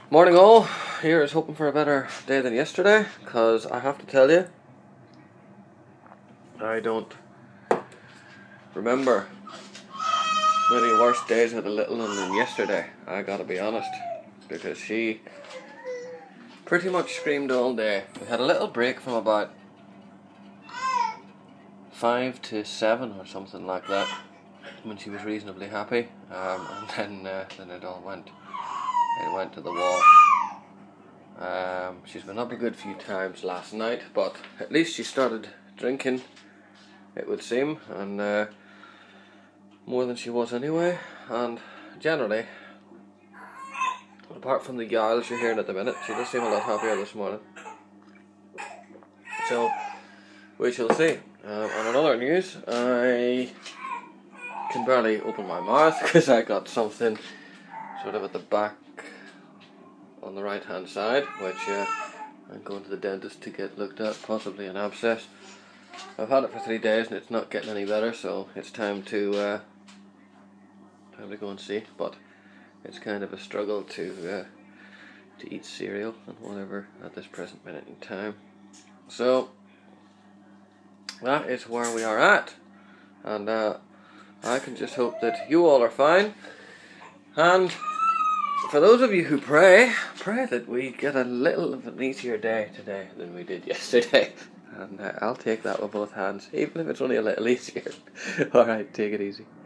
Morning all, here is hoping for a better day than yesterday, because I have to tell you, I don't remember many worse days with the little one than yesterday, I gotta be honest, because she pretty much screamed all day. We had a little break from about 5 to 7 or something like that, when she was reasonably happy, and then it all went to the wall. She's been up a good few times last night, but at least she started drinking, it would seem, and more than she was anyway. And generally, apart from the yowls you're hearing at the minute, she does seem a lot happier this morning. So we shall see. On another news, I can barely open my mouth because I got something sort of at the back on the right hand side, which I'm going to the dentist to get looked at, possibly an abscess. I've had it for 3 days and it's not getting any better, so it's time to go and see. But it's kind of a struggle to eat cereal and whatever at this present minute in time. So that is where we are at, and I can just hope that you all are fine. And for those of you who pray that we get a little of an easier day today than we did yesterday. And I'll take that with both hands, even if it's only a little easier. Alright, take it easy.